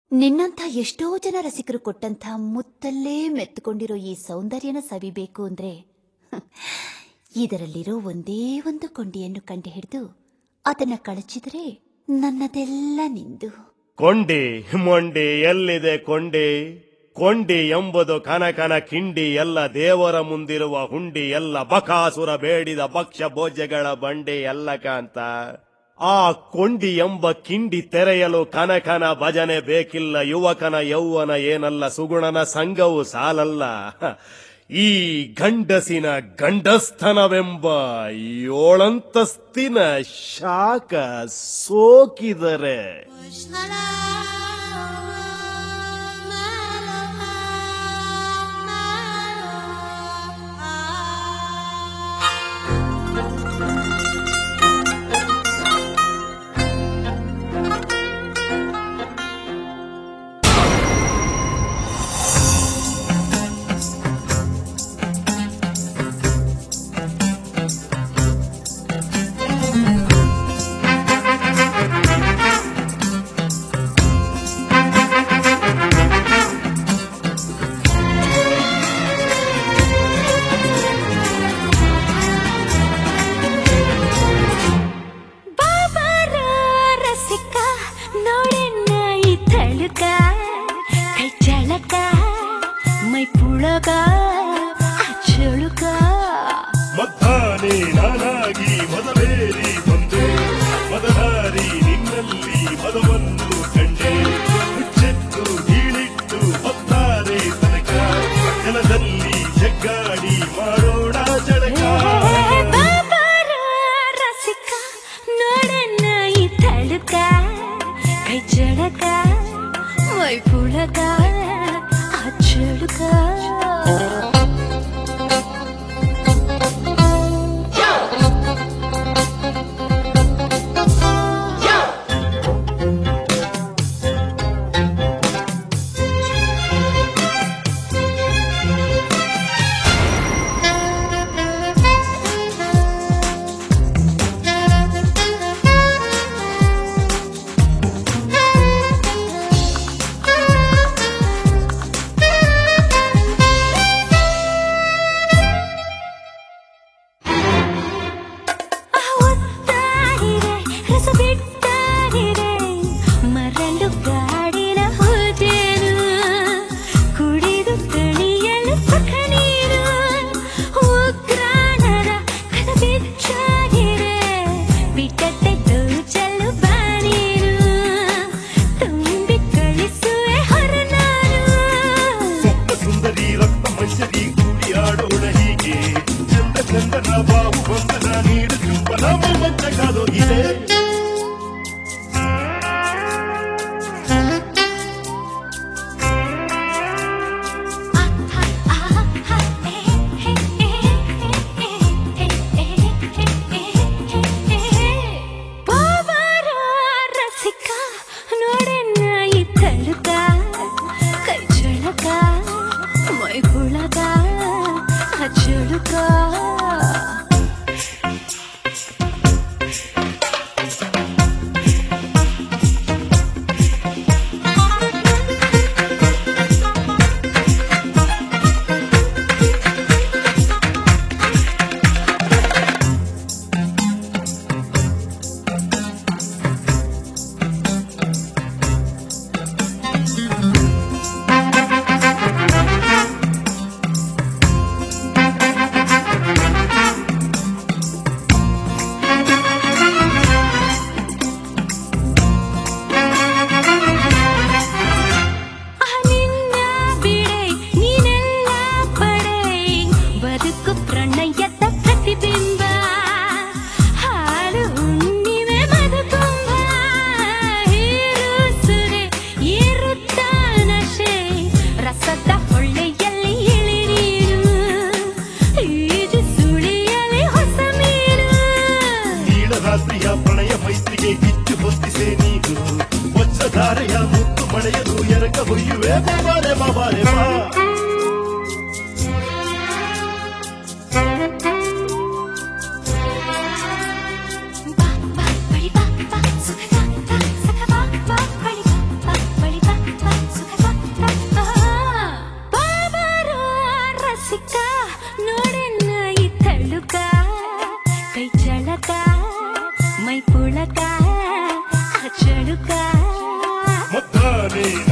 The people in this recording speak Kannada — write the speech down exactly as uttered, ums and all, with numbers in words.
ನಿನ್ನಂಥ ಎಷ್ಟೋ ಜನ ರಸಿಕರು ಕೊಟ್ಟಂಥ ಮುತ್ತಲ್ಲೇ ಮೆತ್ತುಕೊಂಡಿರೋ ಈ ಸೌಂದರ್ಯನ ಸವಿಬೇಕು ಅಂದ್ರೆ ಇದರಲ್ಲಿರೋ ಒಂದೇ ಒಂದು ಕೊಂಡಿಯನ್ನು ಕಂಡು ಹಿಡಿದು ಅದನ್ನ ಕಳಚಿದರೆ ನನ್ನದೆಲ್ಲ ನಿಂದು. ಕೊಂಡಿ ಮೊಂಡಿ ಎಲ್ಲಿದೆ ಕೊಂಡಿ? ಕೊಂಡಿ ಎಂಬುದು ಕನಕನ ಕಿಂಡಿ, ಎಲ್ಲ ದೇವರ ಮುಂದಿರುವ ಹುಂಡಿ, ಎಲ್ಲ ಬಕಾಸುರ ಬೇಡಿದ ಭಕ್ಷ್ಯ ಭೋಜ್ಯಗಳ ಬಂಡಿ ಎಲ್ಲ ಕಾಂತ. ಆ ಕೊಂಡಿ ಎಂಬ ಕಿಂಡಿ ತೆರೆಯಲು ಕನಕನ ಭಜನೆ ಬೇಕಿಲ್ಲ, ಯುವಕನ ಯೌವನ ಏನಲ್ಲ, ಸುಗುಣನ ಸಂಘವು ಸಾಲಲ್ಲ. ಈ ಗಂಡಸಿನ ಗಂಡಸ್ಥನವೆಂಬ ಏಳಂತಸ್ತಿನ ಶಾಖ ಸೋಕಿದರೆ ಮದ್ದಾನೆ ನಾನಾಗಿ ಮದವೇರಿ ಬಂದೆ, ಮದನಾರಿ ನಿನ್ನಲ್ಲಿ ಮದವನ್ನು ಕಂಡೆ, ಹುಚ್ಚೆತ್ತು ಹೀಳಿಟ್ಟು ಹೊತ್ತಾರೆ ತನಕ, ಜಲದಲ್ಲಿ ಜಗ್ಗಾಡಿ ಮಾಡೋಣ ಜಳಕ. ರಸಿಕ ನೋಡನ್ನ ಈ ತಳುಕ, ಕೈ ಜಳಕ ಮೈ ಪುಳಕ ಆ ಚಳುಕ. ಪ್ರಣಯ ಮೈತ್ರಿಗೆ ಕಿಚ್ಚು ಹೊತ್ತಿಸೆ ನೀನು, ವಜ್ರಧಾರೆಯ ಮುತ್ತು ಮಳೆಯದು ಎರಕ ಹೊಯ್ಯುವೆ ಬಾಬಾರೆ ಬಾಬಾರೆ ಬಾ. ಬಾ ಬಾ ಬಳಿ ಬಾ ಬಾ ಸುಖ ಬಾ ಬಾ ಸಖ ಬಾ ಬಾ ಬಳಿ ಬಾ ಬಾ ಬಳಿ ಬಾ ಚಳಕ ಮೈ ಪುಳಕ ಆ ಚಳುಕ ಮುದ್ದಾನೆ